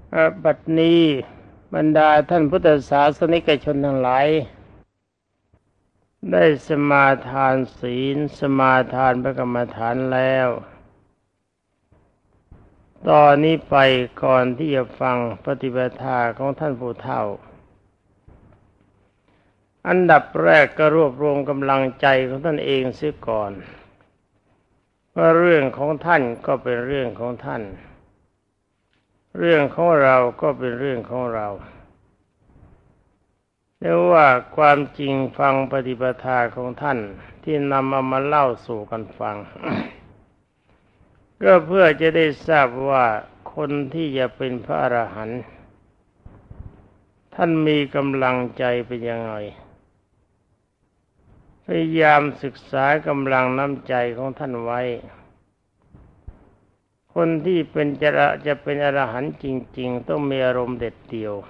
บัดนี้บรรดาท่านพุทธศาสนิกชนทั้งหลายได้สมาทานศีลสมาทานพระกรรมฐานแล้วตอนนี้ไปก่อนที่จะฟังปฏิปทาของท่านผู้เฒ่าอันดับแรกก็รวบรวมกำลังใจของท่านเองเสียก่อนเพราะเรื่องของท่านก็เป็นเรื่องของท่านเรื่องของเราก็เป็นเรื่องของเราเรียกว่าความจริงฟังปฏิปทาของท่านที่นำเอามาเล่าสู่กันฟัง ก็เพื่อจะได้ทราบว่าคนที่จะเป็นพระอรหันต์ท่านมีกำลังใจเป็นยังไงพยายามศึกษากำลังน้ำใจของท่านไว้คนที่จะเป็นอรหันต์จริงๆต้องมีอารมณ์เด็ดเดี่ยว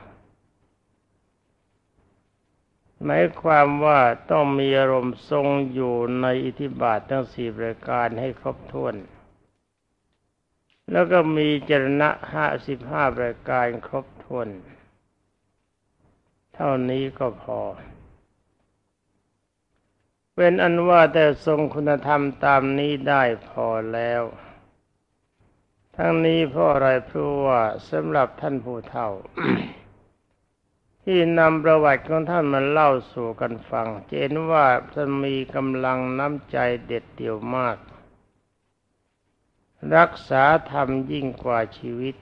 หมายความว่าต้องมีอารมณ์ทรงอยู่ในอิทธิบาททั้งสี่ประการให้ครบถ้วนแล้วก็มีจรณะ55ประการครบถ้วนเท่านี้ก็พอเป็นอันว่าแต่ทรงคุณธรรมตามนี้ได้พอแล้วทั้งนี้เพราะอะไรเพราะว่าสำหรับท่านผู้เฒ่า ที่นำประวัติของท่านมาเล่าสู่กันฟังจะเห็นว่าท่านมีกำลังน้ำใจเด็ดเดี่ยวมากรักษาธรรมยิ่งกว่าชีวิต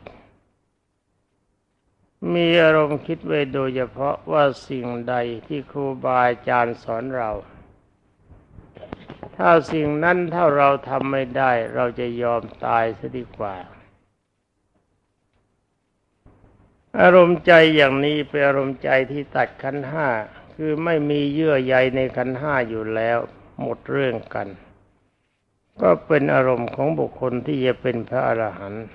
มีอารมณ์คิดไว้โดยเฉพาะว่าสิ่งใดที่ครูบาอาจารย์สอนเราถ้าสิ่งนั้นถ้าเราทำไม่ได้เราจะยอมตายซะดีกว่าอารมณ์ใจอย่างนี้เป็นอารมณ์ใจที่ตัดขันธ์ห้าคือไม่มีเยื่อใยในขันธ์ห้าอยู่แล้วหมดเรื่องกันก็เป็นอารมณ์ของบุคคลที่จะเป็นพระอรหันต์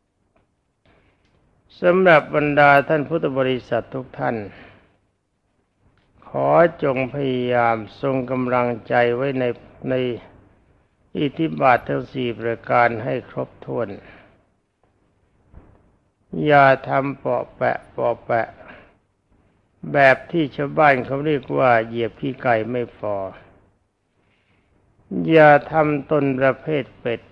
สำหรับบรรดาท่านพุทธบริษัททุกท่านขอจงพยายามทรงกำลังใจไว้ในอิทธิบาททั้งสี่ประการให้ครบถ้วนอย่าทำเปาะแปะแบบที่ชาวบ้านเขาเรียกว่าเหยียบขี้ไก่ไม่พออย่าทำตนประเภท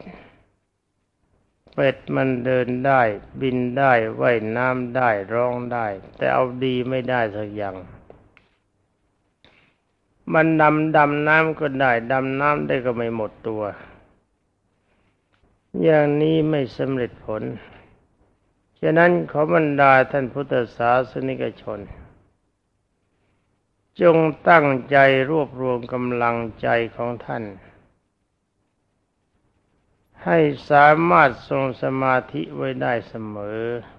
เป็ดมันเดินได้บินได้ว่ายน้ำได้ร้องได้แต่เอาดีไม่ได้สักอย่างมันดำน้ำก็ได้ดำน้ำได้ก็ไม่หมดตัวอย่างนี้ไม่สำเร็จผลฉะนั้นขอบรรดาท่านพุทธศาสนิกชนจงตั้งใจรวบรวมกำลังใจของท่านให้สามารถทรงสมาธิไว้ได้เสมอ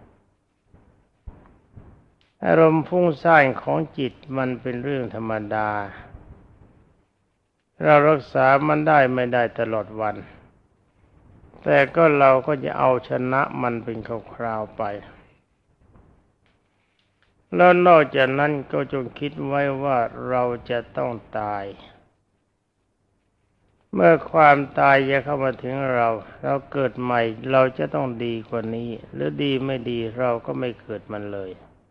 อารมณ์ฟุ้งซ่านของจิตมันเป็นเรื่องธรรมดาเรารักษามันได้ไม่ได้ตลอดวันแต่ก็เราก็จะเอาชนะมันเป็นคราวๆไปแล้วนอกจากนั้นก็จงคิดไว้ว่าเราจะต้องตายเมื่อความตายจะเข้ามาถึงเราเกิดใหม่เราจะต้องดีกว่านี้หรือดีไม่ดีเราก็ไม่เกิดมันเลย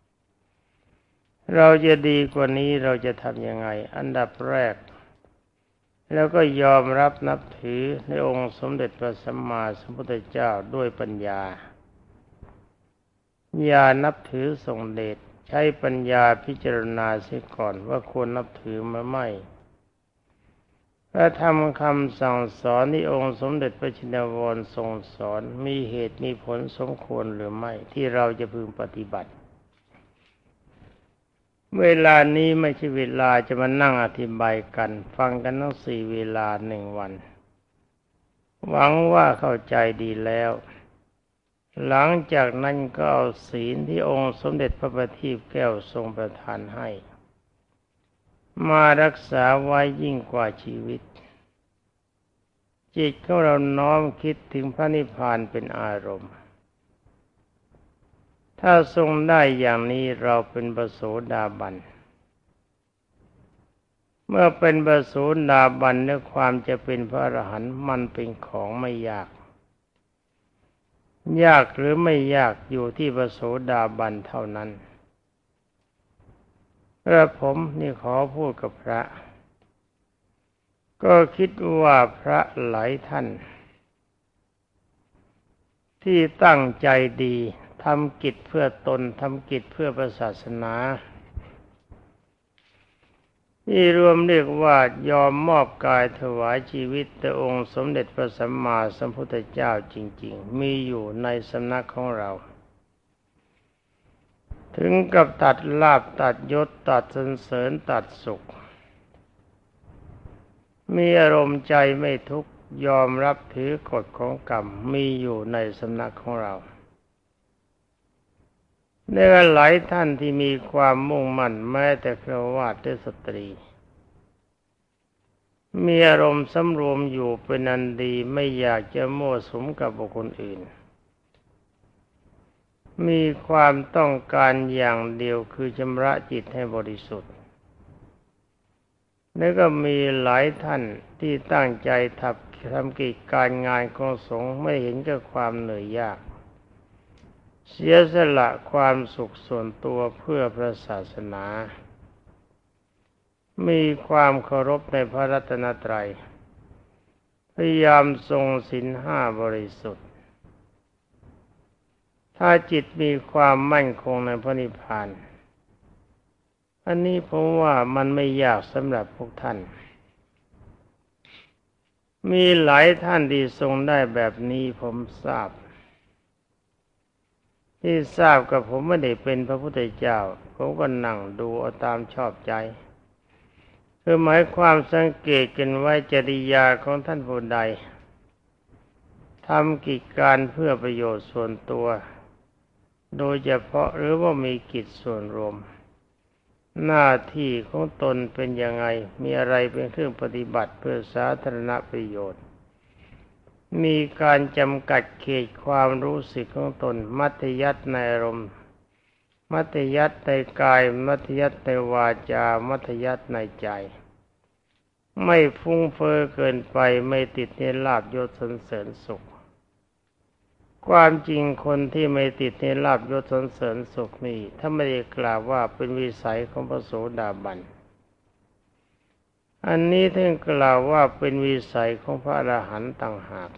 เราจะดีกว่านี้เราจะทำยังไงอันดับแรกแล้วก็ยอมรับนับถือในองค์สมเด็จพระสัมมาสัมพุทธเจ้าด้วยปัญญาอย่านับถือทรงเดชใช้ปัญญาพิจารณาเสียก่อนว่าควรนับถือมาไม่พระธรรมคำสั่งสอนที่องค์สมเด็จพระชินวรทรงสอนมีเหตุมีผลสมควรหรือไม่ที่เราจะพึงปฏิบัติเวลานี้ไม่ใช่เวลาจะมานั่งอธิบายกันฟังกันทั้ง4เวลา1 วันหวังว่าเข้าใจดีแล้วหลังจากนั้นก็เอาศีลที่องค์สมเด็จพระบัณฑิตแก้วทรงประทานให้มารักษาไว้ยิ่งกว่าชีวิตจิตของเราน้อมคิดถึงพระนิพพานเป็นอารมณ์ถ้าทรงได้อย่างนี้เราเป็นพระโสดาบันเมื่อเป็นพระโสดาบันเนื้อความจะเป็นพระอรหันต์มันเป็นของไม่ยากยากหรือไม่ยากอยู่ที่พระโสดาบันเท่านั้นและผมนี่ขอพูดกับพระก็คิดว่าพระหลายท่านที่ตั้งใจดีทำกิจเพื่อตนทำกิจเพื่อศาสนาที่รวมเรียกว่ายอมมอบกายถวายชีวิตต่อองค์สมเด็จพระสัมมาสัมพุทธเจ้าจริงๆมีอยู่ในสำนักของเราถึงกับตัดลาภตัดยศตัดสรรเสริญตัดสุขมีอารมณ์ใจไม่ทุกข์ยอมรับถือกฎของกรรมมีอยู่ในสำนักของเราในหลายท่านที่มีความมุ่งมั่นแม้แต่ฆราวาสหรือสตรีมีอารมณ์สำรวมอยู่เป็นอันดีไม่อยากจะมั่วสุมกับบุคคลอื่นมีความต้องการอย่างเดียวคือชำระจิตให้บริสุทธิ์แล้วก็มีหลายท่านที่ตั้งใจทำกิจการงานของสงฆ์ไม่เห็นกับความเหนื่อยยากเสียสละความสุขส่วนตัวเพื่อพระศาสนามีความเคารพในพระรัตนตรัยพยายามทรงศีลห้าบริสุทธิ์ถ้าจิตมีความมั่นคงในพระนิพพานอันนี้ผมว่ามันไม่ยากสำหรับพวกท่านมีหลายท่านที่ทรงได้แบบนี้ผมทราบที่ทราบกับผมไม่ได้เป็นพระพุทธเจ้าผมก็นั่งดูเอาตามชอบใจคือหมายความสังเกตกันไว้จริยาของท่านผู้ใดทำกิจการเพื่อประโยชน์ส่วนตัวโดยเฉพาะหรือว่ามีกิจส่วนรวมหน้าที่ของตนเป็นยังไงมีอะไรเป็นเครื่องปฏิบัติเพื่อสาธารณประโยชน์มีการจำกัดเขตความรู้สึกของตนมัธยัสถ์ในอารมณ์มัธยัสถ์ในกายมัธยัสถ์ในวาจามัธยัสถ์ในใจไม่ฟุ้งเฟ้อเกินไปไม่ติดในลาภยศสรรเสริญสุขความจริงคนที่ไม่ติดในลาภยศสรรเสริญสุขนี่ถ้าไม่ได้กล่าวว่าเป็นวิสัยของพระโสดาบันอันนี้ท่านกล่าวว่าเป็นวิสัยของพระอรหันต์ต่างหาก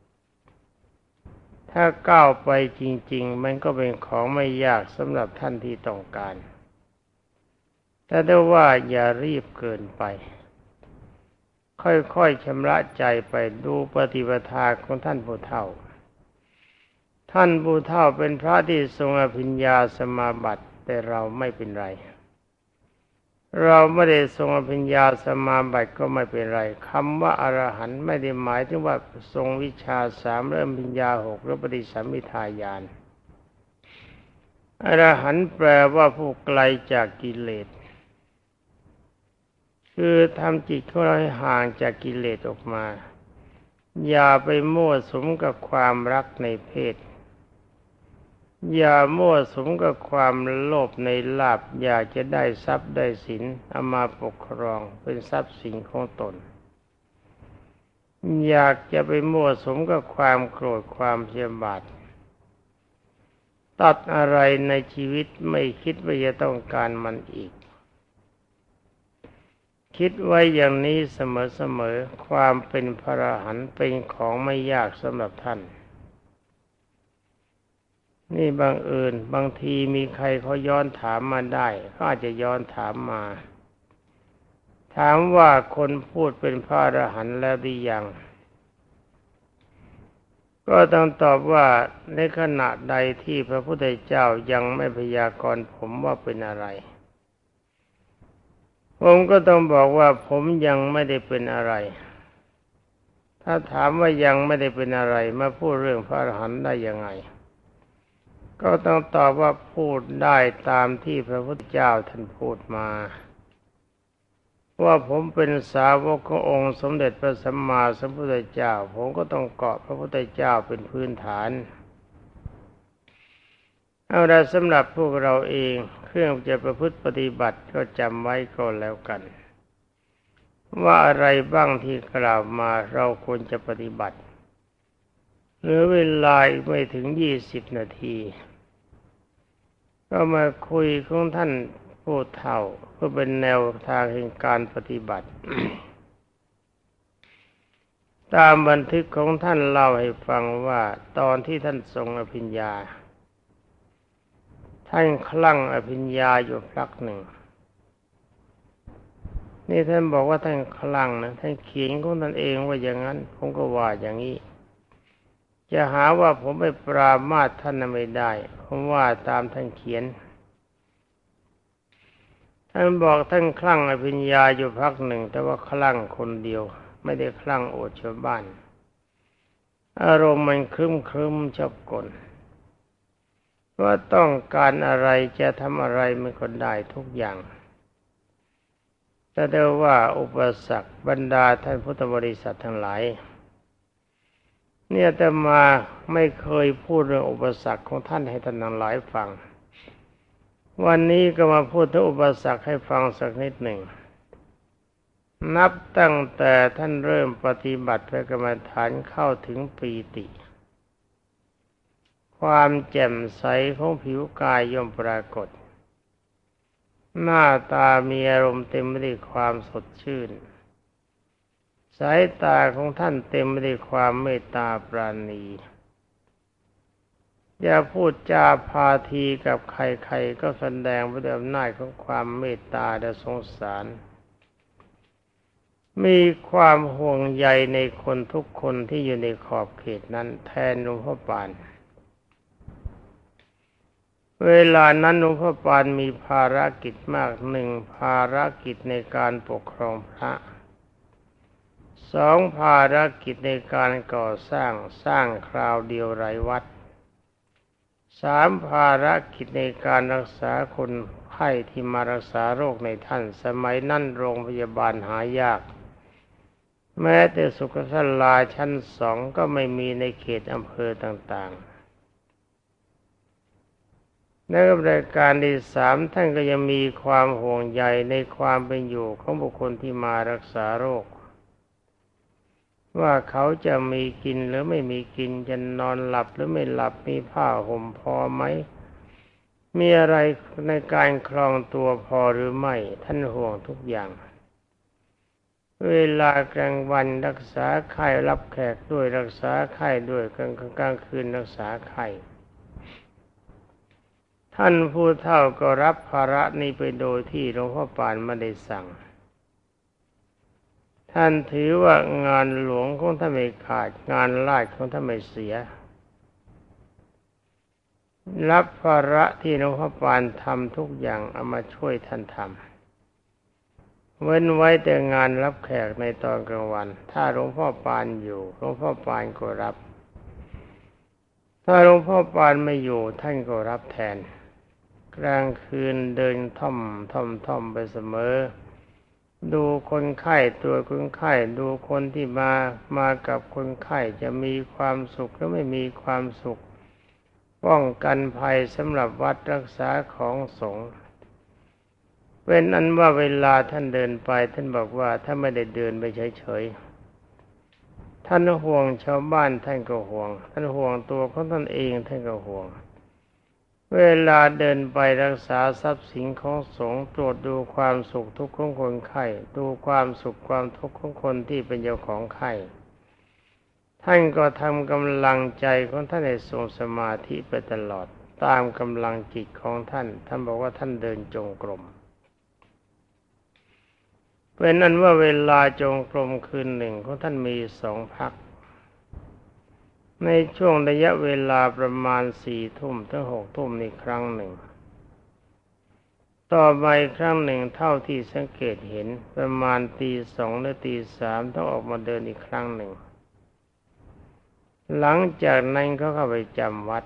ถ้าก้าวไปจริงๆมันก็เป็นของไม่ยากสำหรับท่านที่ต้องการแต่ได้ว่าอย่ารีบเกินไปค่อยๆชำระใจไปดูปฏิปทาของท่านผู้เฒ่าท่านผู้เฒ่าเป็นพระที่ทรงอภิญญาสมาบัติแต่เราไม่เป็นไรเราไม่ได้ทรงอภิญญาสมาบัติก็ไม่เป็นไรคำว่าอรหันต์ไม่ได้หมายถึงว่าทรงวิชาสามเริ่มอภิญญาหกหรือปฏิสัมภิทาญาณอรหันต์แปลว่าผู้ไกลจากกิเลสคือทำจิตของเราให้ห่างจากกิเลสออกมาอย่าไปมั่วสุมกับความรักในเพศอย่ามั่วสุมกับความโลภในลาภอยากจะได้ทรัพย์ได้สินเอามาปกครองเป็นทรัพย์สินของตนอยากจะไปมั่วสุมกับความโกรธความพยาบาทตัดอะไรในชีวิตไม่คิดว่าจะต้องการมันอีกคิดไว้อย่างนี้เสมอๆความเป็นพระอรหันต์เป็นของไม่ยากสำหรับท่านนี่บังเอิญบางทีมีใครเขาย้อนถามมาได้เขาอาจจะย้อนถามมาถามว่าคนพูดเป็นพระอรหันต์แล้วหรือยังก็ต้องตอบว่าในขณะใดที่พระพุทธเจ้ายังไม่พยากรณ์ผมว่าเป็นอะไรผมก็ต้องบอกว่าผมยังไม่ได้เป็นอะไรถ้าถามว่ายังไม่ได้เป็นอะไรมาพูดเรื่องพระอรหันต์ได้ยังไงก็ต้องตอบว่าพูดได้ตามที่พระพุทธเจ้าท่านพูดมาว่าผมเป็นสาวกขององค์สมเด็จพระสัมมาสัมพุทธเจ้าผมก็ต้องเกาะพระพุทธเจ้าเป็นพื้นฐานเอาละสำหรับพวกเราเองเครื่องจะประพฤติปฏิบัติก็จำไว้ก็แล้วกันว่าอะไรบ้างที่กล่าวมาเราควรจะปฏิบัติเหลือเวลาอีกไม่ถึง20 นาทีก็มาคุยของท่านผู้เฒ่าเพื่อเป็นแนวทางแห่งการปฏิบัติ ตามบันทึกของท่านเล่าให้ฟังว่าตอนที่ท่านทรงอภิญญาท่านคลั่งอภิญญาอยู่พักหนึ่งนี่ท่านบอกว่าท่านคลั่งนะท่านเขียนของท่านเองว่าอย่างนั้นผมก็ว่าอย่างนี้จะหาว่าผมไปปรามาสท่านไม่ได้ผมว่าตามท่านเขียนท่านบอกท่านคลั่งอภิญญาอยู่พักหนึ่งแต่ว่าคลั่งคนเดียวไม่ได้คลั่งโอดชาวบ้านอารมณ์มันครึ้มชอบกลว่าต้องการอะไรจะทำอะไรมันก็ได้ทุกอย่างแต่เดี๋ยวว่าอุปสรรคบรรดาท่านพุทธบริษัททั้งหลายเนี่ยแต่มาไม่เคยพูดเรื่องอุปสรรคของท่านให้ท่านทั้งหลายฟังวันนี้ก็มาพูดถึงอุปสรรคให้ฟังสักนิดหนึ่งนับตั้งแต่ท่านเริ่มปฏิบัติพระกรรมฐานเข้าถึงปีติความแจ่มใสของผิวกายย่อมปรากฏหน้าตามีอารมณ์เต็มไปด้วยความสดชื่นสายตาของท่านเต็มไปด้วยความเมตตาปราณีอย่าพูดจาพาทีกับใครๆก็แสดงไปด้วยอำนาจของความเมตตาและสงสารมีความห่วงใยในคนทุกคนที่อยู่ในขอบเขตนั้นแทนหลวงพ่อปานเวลานั้นหลวงพ่อปานมีภารกิจมากหนึ่งภารกิจในการปกครองพระสองภารกิจในการก่อสร้างคราวเดียวหลายวัดสามภารกิจในการรักษาคนไข้ที่มารักษาโรคในท่านสมัยนั้นโรงพยาบาลหายากแม้แต่สุขศาลาชั้น2ก็ไม่มีในเขตอำเภอต่างๆในรายการที่3ท่านก็ยังมีความห่วงใยในความเป็นอยู่ของบุคคลที่มารักษาโรคว่าเขาจะมีกินหรือไม่มีกินจะนอนหลับหรือไม่หลับมีผ้าห่มพอไหมมีอะไรในการครองตัวพอหรือไม่ท่านห่วงทุกอย่างเวลากลางวันรักษาไข้รับแขกด้วยรักษาไข้ด้วยกลางคืนรักษาไข้ท่านผู้เฒ่าก็รับภาระนี้ไปโดยที่หลวงพ่อปานไม่ได้สั่งท่านถือว่างานหลวงของท่านไม่ขาดงานราชของท่านไม่เสียรับภาระที่หลวงพ่อปานทำทุกอย่างเอามาช่วยท่านทำเว้นไว้แต่งานรับแขกในตอนกลางวันถ้าหลวงพ่อปานอยู่หลวงพ่อปานก็รับถ้าหลวงพ่อปานไม่อยู่ท่านก็รับแทนกลางคืนเดินท่อมไปเสมอดูคนไข้ตัวคนไข้ดูคนที่มากับคนไข้จะมีความสุขหรือไม่มีความสุขป้องกันภัยสำหรับวัดรักษาของสงฆ์เป็นอันว่าเวลาท่านเดินไปท่านบอกว่าถ้าไม่ได้เดินไปเฉยๆท่านห่วงชาวบ้านท่านก็ห่วงท่านห่วงตัวของท่านเองท่านก็ห่วงเวลาเดินไปรักษาทรัพย์สินของสงฆ์ตรวจดูความสุขทุกข์ของคนไข้ดูความสุขความทุกข์ของคนที่เป็นเจ้าของไข้ท่านก็ทำกำลังใจของท่านให้ทรงสมาธิไปตลอดตามกำลังจิตของท่านบอกว่าท่านเดินจงกรมเป็นนั้นว่าเวลาจงกรมคืนหนึ่งของท่านมี2 พักในช่วงระยะเวลาประมาณ4 ทุ่มถึง6 ทุ่มนี่ครั้งหนึ่งต่อไปครั้งหนึ่งเท่าที่สังเกตเห็นประมาณตี 2หรือตี 3ต้องออกมาเดินอีกครั้งหนึ่งหลังจากนั้นเขาเข้าไปจำวัด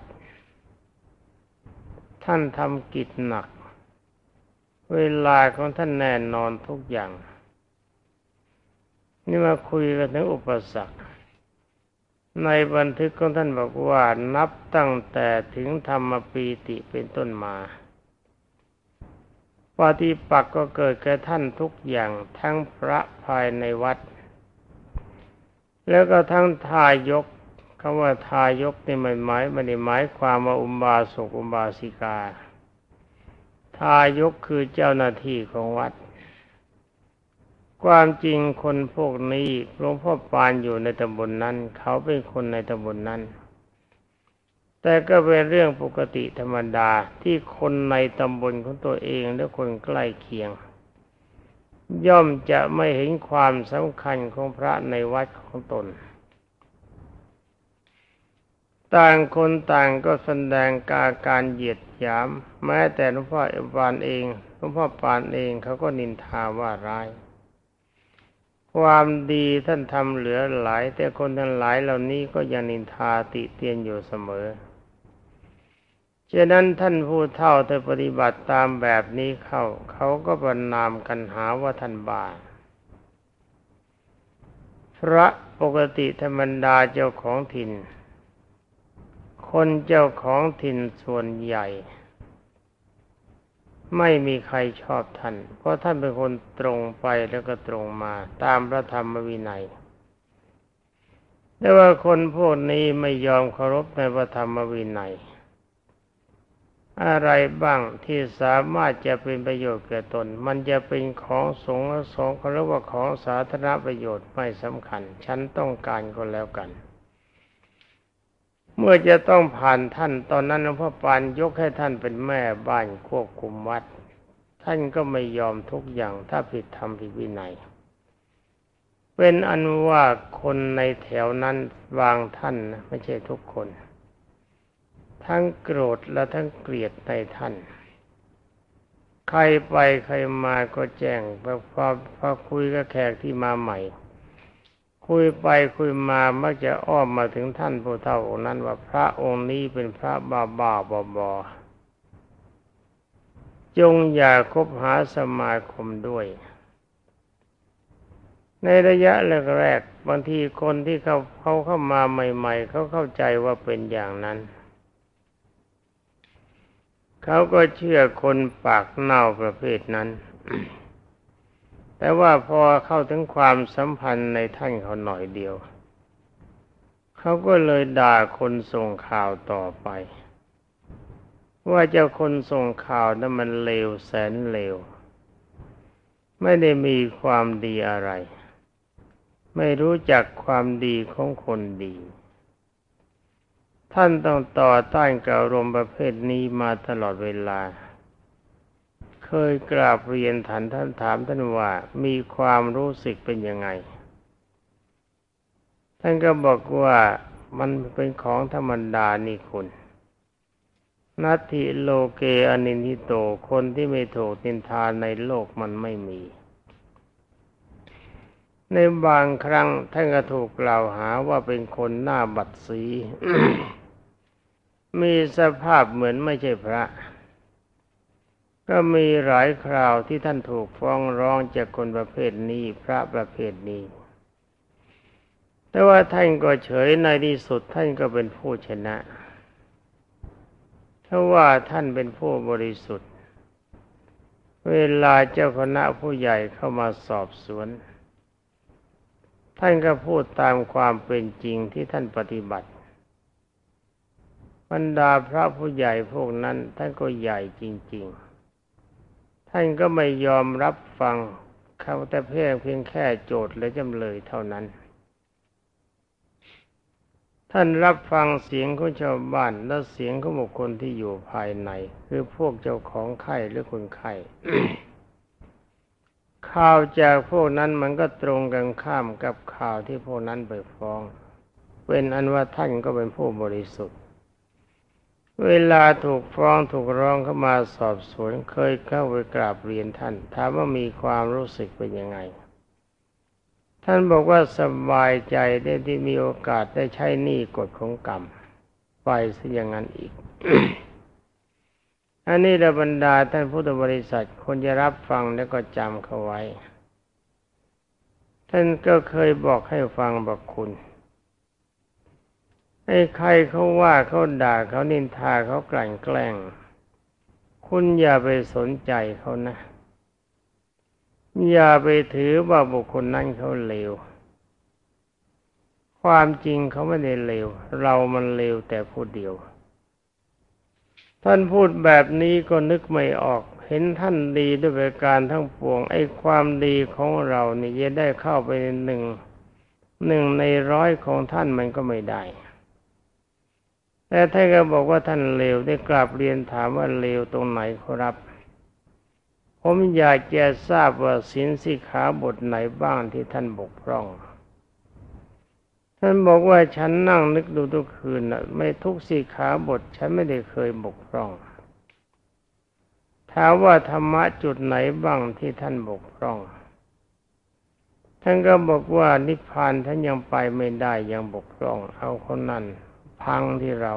ท่านทำกิจหนักเวลาของท่านแน่นอนทุกอย่างนี่มาคุยกันถึงอุปสรรคในบันทึกของท่านบอกว่านับตั้งแต่ถึงธรรมปีติเป็นต้นมาปฏิปักษ์ก็เกิดแก่ท่านทุกอย่างทั้งพระภายในวัดแล้วก็ทั้งทายกำว่าทายกนี่ไม่ได้หมายความว่าอุบาสกอุบาสิกาทายกคือเจ้าหน้าที่ของวัดความจริงคนพวกนี้หลวงพ่อปานอยู่ในตำบลนั้นเขาเป็นคนในตำบลนั้นแต่ก็เป็นเรื่องปกติธรรมดาที่คนในตำบลของตัวเองและคนใกล้เคียงย่อมจะไม่เห็นความสำคัญของพระในวัดของตนต่างคนต่างก็แสดงการเหยียดหยามแม้แต่หลวงพ่อปานเองเขาก็นินทาว่าร้ายความดีท่านทำเหลือหลายแต่คนทั้งหลายเหล่านี้ก็ยังนินทาติเตียนอยู่เสมอฉะนั้นท่านผู้เฒ่าแต่ปฏิบัติตามแบบนี้เขาก็ประณามกันหาว่าท่านบ้าพระปกติธรรมดาเจ้าของถิ่นคนเจ้าของถิ่นส่วนใหญ่ไม่มีใครชอบท่านเพราะท่านเป็นคนตรงไปแล้วก็ตรงมาตามพระธรรมวินัยแต่ว่าคนพวกนี้ไม่ยอมเคารพในพระธรรมวินัยอะไรบ้างที่สามารถจะเป็นประโยชน์แก่ตนมันจะเป็นของสงฆ์เขาเรียกว่าของสาธารณประโยชน์ไม่สำคัญฉันต้องการก็แล้วกันเมื่อจะต้องผ่านท่านตอนนั้นหลวงพ่อปานยกให้ท่านเป็นแม่บ้านควบคุมวัดท่านก็ไม่ยอมทุกอย่างถ้าผิดธรรมผิดวินัยเป็นอันว่าคนในแถวนั้นบางท่านนะไม่ใช่ทุกคนทั้งโกรธและทั้งเกลียดในท่านใครไปใครมาก็แจ้งพอคุยกับแขกที่มาใหม่คุยไปคุยมามักจะอ้อมมาถึงท่านผู้เฒ่าองค์นั้นว่าพระองค์นี้เป็นพระบ้าบอจงอย่าคบหาสมาคมด้วยในระยะแรกๆบางทีคนที่เขาเข้ามาใหม่ๆเขาเข้าใจว่าเป็นอย่างนั้นเขาก็เชื่อคนปากเน่าประเภทนั้น แต่ว่าพอเข้าถึงความสัมพันธ์ในท่านเขาหน่อยเดียวเขาก็เลยด่าคนส่งข่าวต่อไปว่าเจ้าคนส่งข่าวนั้นมันเลวแสนเลวไม่ได้มีความดีอะไรไม่รู้จักความดีของคนดีท่านต้องต่อต้านกับอารมณ์ประเภทนี้มาตลอดเวลาเคยกราบเรียนท่านถามท่านว่ามีความรู้สึกเป็นยังไงท่านก็บอกว่ามันเป็นของธรรมดานี่คุณนัตถิโลเกอนินทิโตคนที่ไม่ถูกนินทาในโลกมันไม่มีในบางครั้งท่านก็ถูกกล่าวหาว่าเป็นคนหน้าบัดสี มีสภาพเหมือนไม่ใช่พระก็มีหลายคราวที่ท่านถูกฟ้องร้องจากคนประเภทนี้พระประเภทนี้แต่ว่าท่านก็เฉยในที่สุดท่านก็เป็นผู้ชนะเพราะว่าท่านเป็นผู้บริสุทธิ์เวลาเจ้าคณะผู้ใหญ่เข้ามาสอบสวนท่านก็พูดตามความเป็นจริงที่ท่านปฏิบัติบรรดาพระผู้ใหญ่พวกนั้นท่านก็ใหญ่จริงๆท่านก็ไม่ยอมรับฟังเขาแต่เพียงแค่โจทย์และจำเลยเท่านั้นท่านรับฟังเสียงของชาวบ้านและเสียงของบุคคลที่อยู่ภายในคือพวกเจ้าของไข้หรือคนไข้ ข่าวจากพวกนั้นมันก็ตรงกันข้ามกับข่าวที่พวกนั้นไปฟ้องเป็นอันว่าท่านก็เป็นผู้บริสุทธิ์เวลาถูกฟ้องถูกร้องเข้ามาสอบสวนเคยเข้าไปกราบเรียนท่านถามว่ามีความรู้สึกเป็นยังไงท่านบอกว่าสบายใจได้ที่มีโอกาสได้ใช้หนี้กฎของกรรมไปซะอย่างนั้นอีก อันนี้บรรดาท่านพุทธบริษัทควรจะรับฟังแล้วก็จำเขาไว้ท่านก็เคยบอกให้ฟังบอกคุณไอ้ใครเขาว่าเขาด่าเขานินทาเขากลั่นแกล้งคุณอย่าไปสนใจเขานะอย่าไปถือว่าบุคคลนั้นเขาเลวคความจริงเขาไม่ได้เลวเรามันเลวแต่ผู้เดียวท่านพูดแบบนี้ก็นึกไม่ออกเห็นท่านดีด้วยประการทั้งปวงไอ้ความดีของเรานี่จะได้เข้าไปในหนึ่งในร้อยของท่านมันก็ไม่ได้แต่ท่านก็บอกว่าท่านเลวได้กราบเรียนถามว่าเลวตรงไหนครับผมอยากจะทราบว่าศีลสิกขาบทไหนบ้างที่ท่านบกพร่องท่านบอกว่าฉันนั่งนึกดูทุกคืนน่ะไม่ทุกสิกขาบทฉันไม่ได้เคยบกพร่องถามว่าธรรมะจุดไหนบ้างที่ท่านบกพร่องท่านก็บอกว่านิพพานท่านยังไปไม่ได้ยังบกพร่องเอาคนนั้นพังที่เรา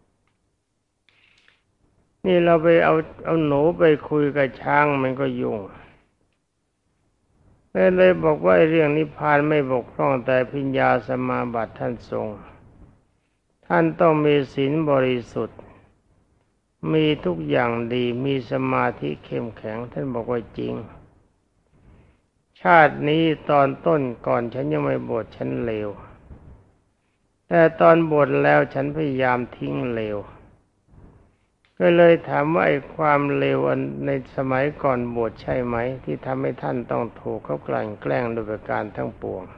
นี่เราไปเอาหนูไปคุยกับช้างมันก็ยุ่งเลยบอกว่าเรื่องนิพพานไม่บกพร่องแต่ปัญญาสมาบัติท่านทรงท่านต้องมีศีลบริสุทธิ์มีทุกอย่างดีมีสมาธิเข้มแข็งท่านบอกว่าจริงชาตินี้ตอนต้นก่อนฉันยังไม่บวชฉันเลวแต่ตอนบวชแล้วฉันพยายามทิ้งเลวก็เลยถามว่าไอ้ความเลวในสมัยก่อนบวชใช่ไหมที่ทำให้ท่านต้องถูกเขากลั่นแกล้งโดยประการทั้งปวง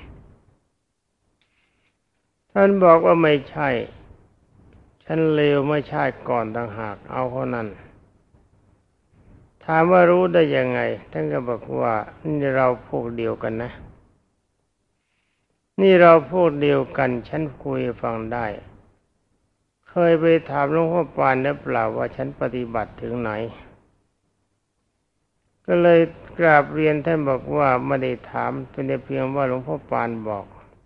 ท่านบอกว่าไม่ใช่ฉันเลวไม่ใช่ก่อนต่างหากเอาเท่านั้นถามว่ารู้ได้ยังไงท่านก็บอกว่านี่เราพวกเดียวกันนะนี่เราพวกเดียวกันฉันคุยฟังได้เคยไปถามหลวงพ่อปานหรือเปล่าว่าฉันปฏิบัติถึงไหนก็เลยกราบเรียนท่านบอกว่าไม่ได้ถามเป็นเพียงว่าหลวงพ่อปานบอก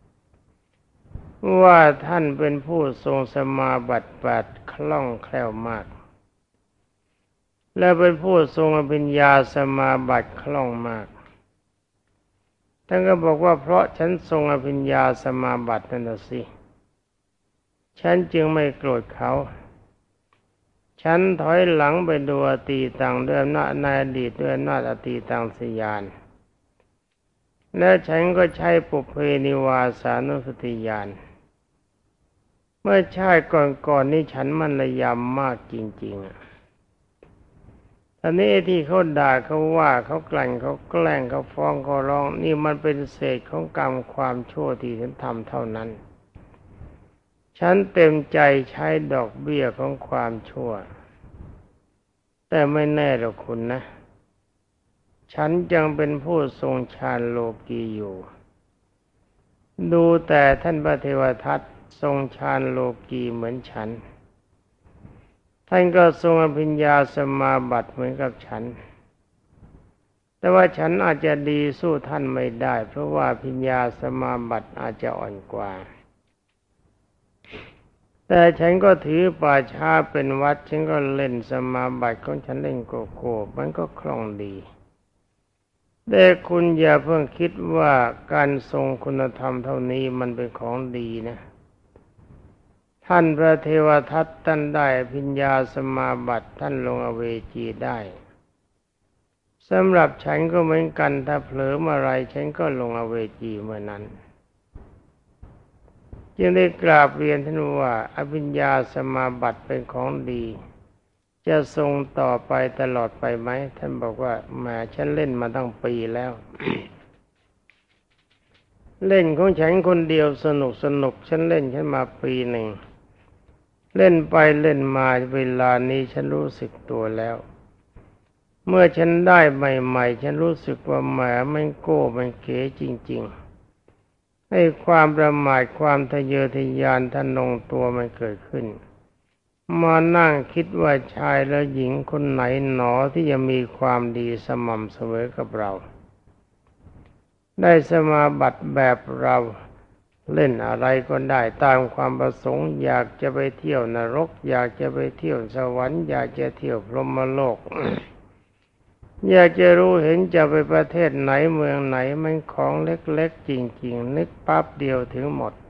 ว่าท่านเป็นผู้ทรงสมาบัติ8คล่องแคล่วมากและเป็นผู้ทรงอภิญญาสมาบัติคล่องมากท่านก็บอกว่าเพราะฉันทรงอภิญญาสมาบัตินั่นสิฉันจึงไม่โกรธเขาฉันถอยหลังไปดูอตีตังด้วยอำนาจในอดีตด้วยอำนาจอตีตังสยานและฉันก็ใช้ปุเพนิวาสานุสติญาณเมื่อชาติก่อนนี้ฉันมันระยำมากจริงๆตอนนี้ที่เขาด่าเขาว่าเขากลั่นเขาแกล้งเขาฟ้องเขาร้องนี่มันเป็นเศษของกรรมความชั่วที่ฉันทำเท่านั้นฉันเต็มใจใช้ดอกเบี้ยของความชั่วแต่ไม่แน่หรอกคุณนะฉันยังเป็นผู้ทรงฌานโลกีอยู่ดูแต่ท่านพระเทวทัตทรงฌานโลกีเหมือนฉันท่านก็ทรงอภิญญาสมาบัติเหมือนกับฉันแต่ว่าฉันอาจจะดีสู้ท่านไม่ได้เพราะว่าอภิญญาสมาบัติอาจจะอ่อนกว่าแต่ฉันก็ถือป่าช้าเป็นวัดฉันก็เล่นสมาบัติของฉันเล่นโกโก้มันก็คล่องดีแต่คุณอย่าเพิ่งคิดว่าการทรงคุณธรรมเท่านี้มันเป็นของดีนะท่านพระเทวทัตท่านได้อภิญญาสมาบัติท่านลงอเวจีได้สำหรับฉันก็เหมือนกันถ้าเผลอเมื่อไรฉันก็ลงอเวจีเมื่อนั้นจึงได้กราบเรียนท่านว่าอภิญญาสมาบัติเป็นของดีจะทรงต่อไปตลอดไปไหมท่านบอกว่าแหมฉันเล่นมาตั้งปีแล้ว เล่นของฉันคนเดียวสนุกฉันเล่นฉันมาปีหนึ่งเล่นไปเล่นมาเวลานี้ฉันรู้สึกตัวแล้วเมื่อฉันได้ใหม่ๆฉันรู้สึกว่าแหมมันโก้มันเก๋จริงๆให้ความประมาทความทะเยอทะยานทะนงตัวมันเกิดขึ้นมานั่งคิดว่าชายและหญิงคนไหนหนอที่จะมีความดีสม่ำเสมอกับเราได้สมาบัติแบบเราเล่นอะไรก็ได้ตามความประสงค์อยากจะไปเที่ยวนรกอยากจะไปเที่ยวสวรรค์อยากจะเที่ยวพรหมโลก อยากจะรู้เห็นจะไปประเทศไหนเมืองไหนมันของเล็กๆจริงๆนึกปั๊บเดียวถึงหมด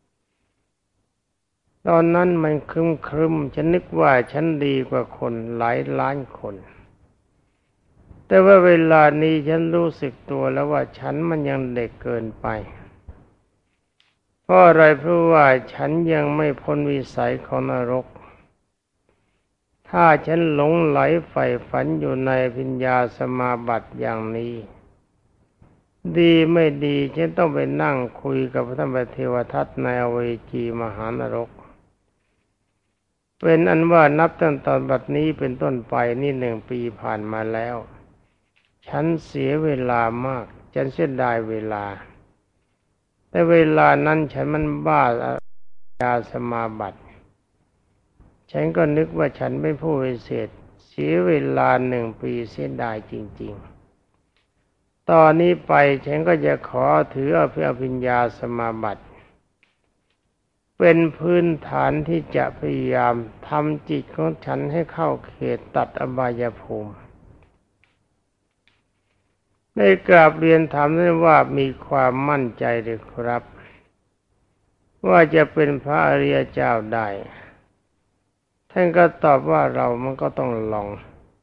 ตอนนั้นมันครึมฉันนึกว่าฉันดีกว่าคนหลายล้านคนแต่ว่าเวลานี้ฉันรู้สึกตัวแล้วว่าฉันมันยังเด็กเกินไปเพราะอะไรเพราะว่าฉันยังไม่พ้นวิสัยของนรกถ้าฉันหลงไหลใฝ่ฝันอยู่ในปัญญาสมาบัติอย่างนี้ดีไม่ดีฉันต้องไปนั่งคุยกับพระธรรมเทวทัตในอเวจีมหานรกเป็นอันว่านับตั้งแต่บัดนี้เป็นต้นไปนี่1 ปีผ่านมาแล้วฉันเสียเวลามากฉันเสียดายเวลาแต่เวลานั้นฉันมันบ้าปัญญาสมาบัติฉันก็นึกว่าฉันเป็นผู้วิเศษเสียเวลา1 ปีเสียดายจริงๆตอนนี้ไปฉันก็จะขอถืออภิญญาสมาบัติเป็นพื้นฐานที่จะพยายามทำจิตของฉันให้เข้าเขตตัดอบายภูมิได้กราบเรียนถามได้ว่ามีความมั่นใจหรือครับว่าจะเป็นพระอริยเจ้าได้ท่านก็ตอบว่าเรามันก็ต้องลอง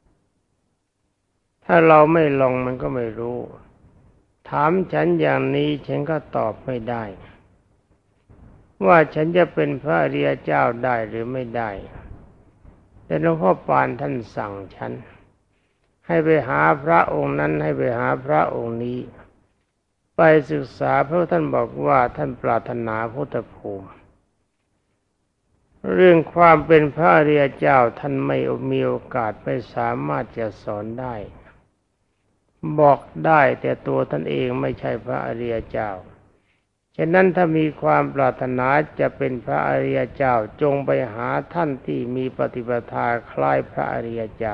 ถ้าเราไม่ลองมันก็ไม่รู้ถามฉันอย่างนี้ฉันก็ตอบไม่ได้ว่าฉันจะเป็นพระอริยเจ้าได้หรือไม่ได้แต่หลวงพ่อปานท่านสั่งฉันให้ไปหาพระองค์นั้นให้ไปหาพระองค์นี้ไปศึกษาเพราะท่านบอกว่าท่านปรารถนาพุทธภูมิเรื่องความเป็นพระอริยเจ้าท่านไม่มีโอกาสไม่สามารถจะสอนได้บอกได้แต่ตัวท่านเองไม่ใช่พระอริยเจ้าฉะนั้นถ้ามีความปรารถนาจะเป็นพระอริยเจ้าจงไปหาท่านที่มีปฏิปทาคล้ายพระอริยเจ้า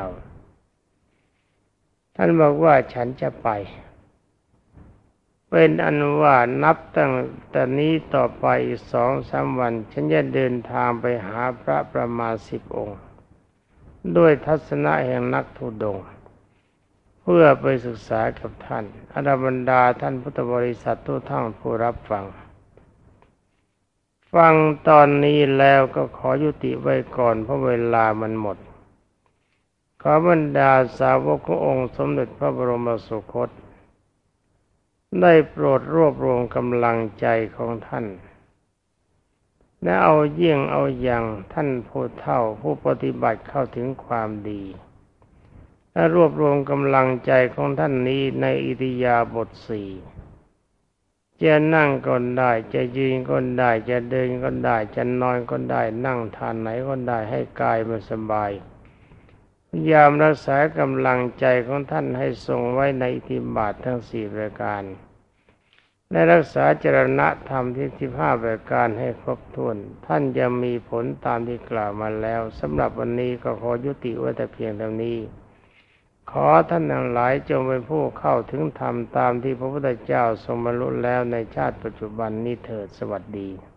ท่านบอกว่าฉันจะไปเป็นอันว่านับตั้งแต่นี้ต่อไปอีก2-3 วันฉันจะเดินทางไปหาพระประมาณ10 องค์ด้วยทัศนะแห่งนักธุดงค์เพื่อไปศึกษากับท่านอรบรรดาท่านพุทธบริษัททุกท่านผู้รับฟังตอนนี้แล้วก็ขอยุติไว้ก่อนเพราะเวลามันหมดขอบรรดาสาวกขององค์สมเด็จพระบรมสุคตได้โปรดรวบรวมกำลังใจของท่านและเอาเยี่ยงเอาอย่างท่านผู้เฒ่าผู้ปฏิบัติเข้าถึงความดีและรวบรวมกำลังใจของท่านนี้ในอิริยาบถ4จะนั่งก็ได้จะยืนก็ได้จะเดินก็ได้จะนอนก็ได้นั่งทานไหนก็ได้ให้กายมันสบายพยายามรักษากำลังใจของท่านให้ทรงไว้ในอิทธิบาททั้ง4 ประการและรักษาจรณธรรมที่15 ประการให้ครบถ้วนท่านจะมีผลตามที่กล่าวมาแล้วสำหรับวันนี้ก็ขอยุติไว้แต่เพียงเท่านี้ขอท่านทั้งหลายจงเป็นผู้เข้าถึงธรรมตามที่พระพุทธเจ้าทรงบรรลุแล้วในชาติปัจจุบันนี้เถิดสวัสดี